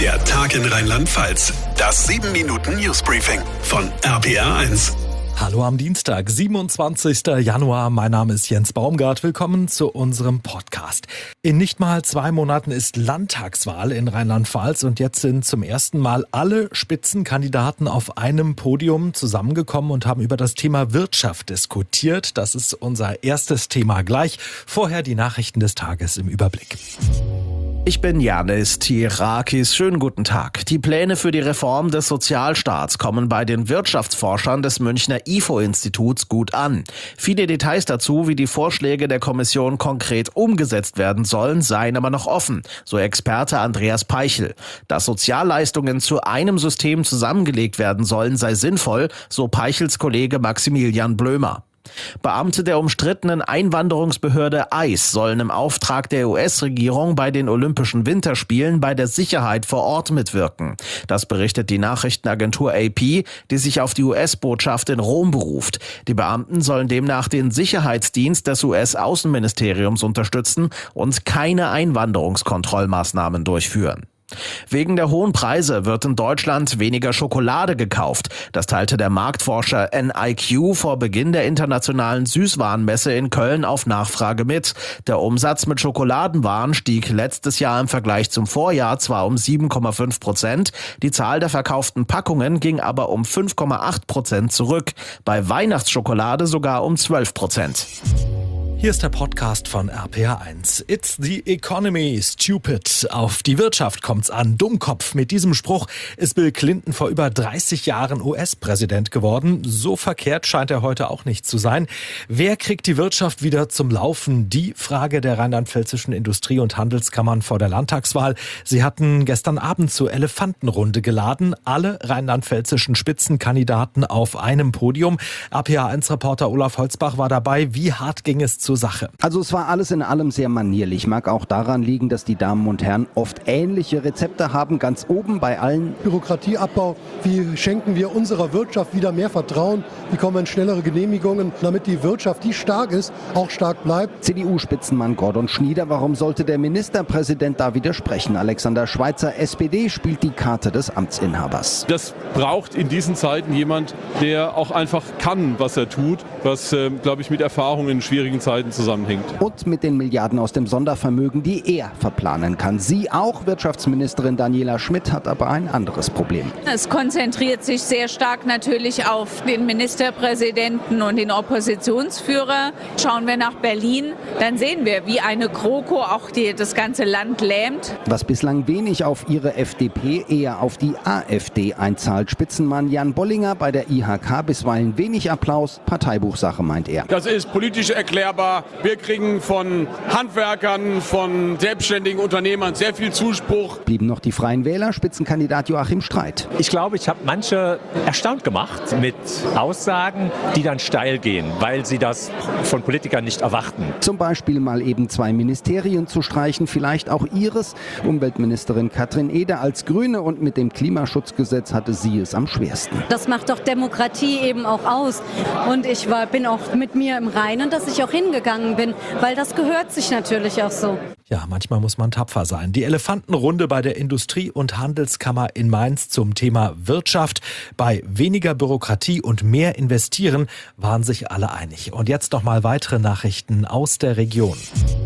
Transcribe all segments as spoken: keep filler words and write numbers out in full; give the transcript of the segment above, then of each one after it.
Der Tag in Rheinland-Pfalz. Das sieben Minuten Newsbriefing von R P R eins. Hallo am Dienstag, siebenundzwanzigsten Januar. Mein Name ist Jens Baumgart. Willkommen zu unserem Podcast. In nicht mal zwei Monaten ist Landtagswahl in Rheinland-Pfalz und jetzt sind zum ersten Mal alle Spitzenkandidaten auf einem Podium zusammengekommen und haben über das Thema Wirtschaft diskutiert. Das ist unser erstes Thema gleich. Vorher die Nachrichten des Tages im Überblick. Ich bin Janis Tirakis. Schönen guten Tag. Die Pläne für die Reform des Sozialstaats kommen bei den Wirtschaftsforschern des Münchner I F O-Instituts gut an. Viele Details dazu, wie die Vorschläge der Kommission konkret umgesetzt werden sollen, seien aber noch offen, so Experte Andreas Peichel. Dass Sozialleistungen zu einem System zusammengelegt werden sollen, sei sinnvoll, so Peichels Kollege Maximilian Blömer. Beamte der umstrittenen Einwanderungsbehörde I C E sollen im Auftrag der U S-Regierung bei den Olympischen Winterspielen bei der Sicherheit vor Ort mitwirken. Das berichtet die Nachrichtenagentur A P, die sich auf die U S-Botschaft in Rom beruft. Die Beamten sollen demnach den Sicherheitsdienst des U S-Außenministeriums unterstützen und keine Einwanderungskontrollmaßnahmen durchführen. Wegen der hohen Preise wird in Deutschland weniger Schokolade gekauft. Das teilte der Marktforscher N I Q vor Beginn der internationalen Süßwarenmesse in Köln auf Nachfrage mit. Der Umsatz mit Schokoladenwaren stieg letztes Jahr im Vergleich zum Vorjahr zwar um sieben Komma fünf Prozent, die Zahl der verkauften Packungen ging aber um fünf Komma acht Prozent zurück. Bei Weihnachtsschokolade sogar um zwölf Prozent. Hier ist der Podcast von R P R eins. It's the economy, stupid. Auf die Wirtschaft kommt's an. Dummkopf. Mit diesem Spruch ist Bill Clinton vor über dreißig Jahren U S-Präsident geworden. So verkehrt scheint er heute auch nicht zu sein. Wer kriegt die Wirtschaft wieder zum Laufen? Die Frage der rheinland-pfälzischen Industrie- und Handelskammern vor der Landtagswahl. Sie hatten gestern Abend zur Elefantenrunde geladen. Alle rheinland-pfälzischen Spitzenkandidaten auf einem Podium. R P R eins-Reporter Olaf Holzbach war dabei. Wie hart ging es zu Sache? Also es war alles in allem sehr manierlich. Mag auch daran liegen, dass die Damen und Herren oft ähnliche Rezepte haben. Ganz oben bei allen: Bürokratieabbau. Wie schenken wir unserer Wirtschaft wieder mehr Vertrauen? Wie kommen schnellere Genehmigungen, damit die Wirtschaft, die stark ist, auch stark bleibt? C D U-Spitzenmann Gordon Schnieder. Warum sollte der Ministerpräsident da widersprechen? Alexander Schweitzer, S P D, spielt die Karte des Amtsinhabers. Das braucht in diesen Zeiten jemand, der auch einfach kann, was er tut, was, äh, glaube ich, mit Erfahrung in schwierigen Zeiten zusammenhängt. Und mit den Milliarden aus dem Sondervermögen, die er verplanen kann. Sie auch, Wirtschaftsministerin Daniela Schmidt, hat aber ein anderes Problem. Es konzentriert sich sehr stark natürlich auf den Ministerpräsidenten und den Oppositionsführer. Schauen wir nach Berlin, dann sehen wir, wie eine GroKo auch die, das ganze Land lähmt. Was bislang wenig auf ihre F D P, eher auf die AfD einzahlt. Spitzenmann Jan Bollinger bei der I H K bisweilen wenig Applaus. Parteibuchsache, meint er. Das ist politisch erklärbar. Wir kriegen von Handwerkern, von selbstständigen Unternehmern sehr viel Zuspruch. Blieben noch die Freien Wähler, Spitzenkandidat Joachim Streit. Ich glaube, ich habe manche erstaunt gemacht mit Aussagen, die dann steil gehen, weil sie das von Politikern nicht erwarten. Zum Beispiel mal eben zwei Ministerien zu streichen, vielleicht auch ihres. Umweltministerin Katrin Eder als Grüne, und mit dem Klimaschutzgesetz hatte sie es am schwersten. Das macht doch Demokratie eben auch aus. Und ich war, bin auch mit mir im Reinen, dass ich auch hingegangen bin, weil das gehört sich natürlich auch so. Ja, manchmal muss man tapfer sein. Die Elefantenrunde bei der Industrie- und Handelskammer in Mainz zum Thema Wirtschaft. Bei weniger Bürokratie und mehr Investieren waren sich alle einig. Und jetzt noch mal weitere Nachrichten aus der Region.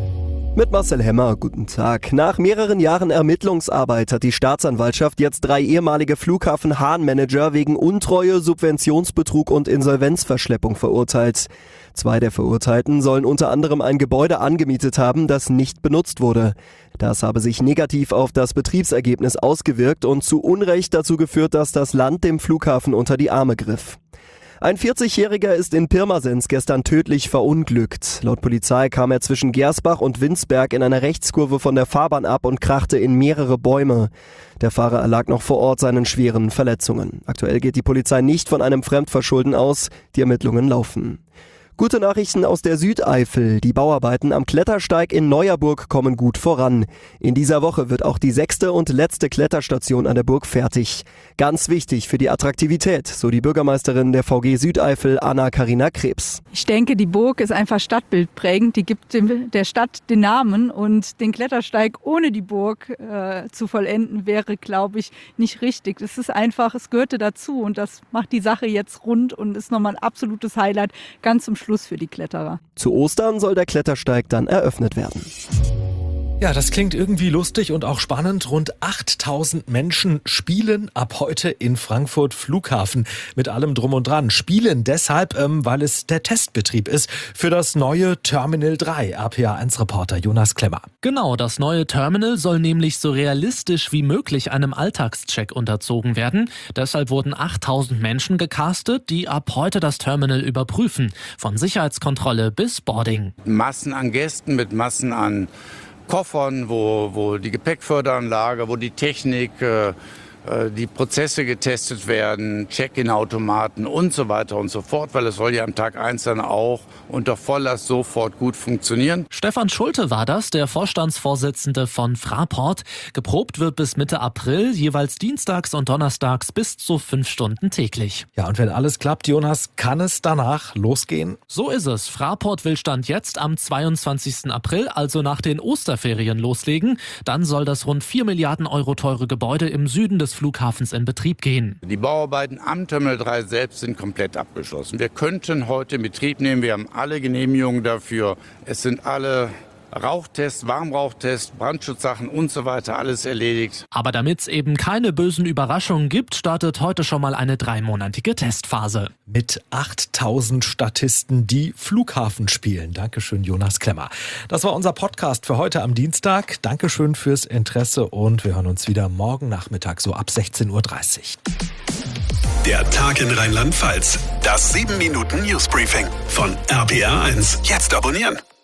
Mit Marcel Hemmer, guten Tag. Nach mehreren Jahren Ermittlungsarbeit hat die Staatsanwaltschaft jetzt drei ehemalige Flughafen-Hahn-Manager wegen Untreue, Subventionsbetrug und Insolvenzverschleppung verurteilt. Zwei der Verurteilten sollen unter anderem ein Gebäude angemietet haben, das nicht benutzt wurde. Das habe sich negativ auf das Betriebsergebnis ausgewirkt und zu Unrecht dazu geführt, dass das Land dem Flughafen unter die Arme griff. Ein vierzigjähriger ist in Pirmasens gestern tödlich verunglückt. Laut Polizei kam er zwischen Gersbach und Winsberg in einer Rechtskurve von der Fahrbahn ab und krachte in mehrere Bäume. Der Fahrer erlag noch vor Ort seinen schweren Verletzungen. Aktuell geht die Polizei nicht von einem Fremdverschulden aus. Die Ermittlungen laufen. Gute Nachrichten aus der Südeifel. Die Bauarbeiten am Klettersteig in Neuerburg kommen gut voran. In dieser Woche wird auch die sechste und letzte Kletterstation an der Burg fertig. Ganz wichtig für die Attraktivität, so die Bürgermeisterin der V G Südeifel, Anna-Karina Krebs. Ich denke, die Burg ist einfach stadtbildprägend. Die gibt dem, der Stadt den Namen, und den Klettersteig ohne die Burg äh, zu vollenden wäre, glaube ich, nicht richtig. Es ist einfach, es gehörte dazu, und das macht die Sache jetzt rund und ist nochmal ein absolutes Highlight ganz zum Schluss für die Kletterer. Zu Ostern soll der Klettersteig dann eröffnet werden. Ja, das klingt irgendwie lustig und auch spannend. Rund achttausend Menschen spielen ab heute in Frankfurt Flughafen mit allem Drum und Dran. Spielen deshalb, ähm, weil es der Testbetrieb ist für das neue Terminal drei. R P A eins Reporter Jonas Klemmer. Genau, das neue Terminal soll nämlich so realistisch wie möglich einem Alltagscheck unterzogen werden. Deshalb wurden achttausend Menschen gecastet, die ab heute das Terminal überprüfen. Von Sicherheitskontrolle bis Boarding. Massen an Gästen mit Massen an Koffern, wo, wo die Gepäckförderanlage, wo die Technik, äh, die Prozesse getestet werden, Check-in-Automaten und so weiter und so fort, weil es soll ja am Tag eins dann auch unter Volllast sofort gut funktionieren. Stefan Schulte war das, der Vorstandsvorsitzende von Fraport. Geprobt wird bis Mitte April, jeweils dienstags und donnerstags bis zu fünf Stunden täglich. Ja, und wenn alles klappt, Jonas, kann es danach losgehen? So ist es. Fraport will Stand jetzt am zweiundzwanzigsten April, also nach den Osterferien, loslegen. Dann soll das rund vier Milliarden Euro teure Gebäude im Süden des Flughafens in Betrieb gehen. Die Bauarbeiten am Terminal drei selbst sind komplett abgeschlossen. Wir könnten heute in Betrieb nehmen, wir haben alle Genehmigungen dafür. Es sind alle Rauchtests, Warmrauchtests, Brandschutzsachen und so weiter, alles erledigt. Aber damit es eben keine bösen Überraschungen gibt, startet heute schon mal eine dreimonatige Testphase. Mit achttausend Statisten, die Flughafen spielen. Dankeschön, Jonas Klemmer. Das war unser Podcast für heute am Dienstag. Dankeschön fürs Interesse und wir hören uns wieder morgen Nachmittag so ab sechzehn Uhr dreißig. Der Tag in Rheinland-Pfalz. Das sieben Minuten Newsbriefing von R P A eins. Jetzt abonnieren.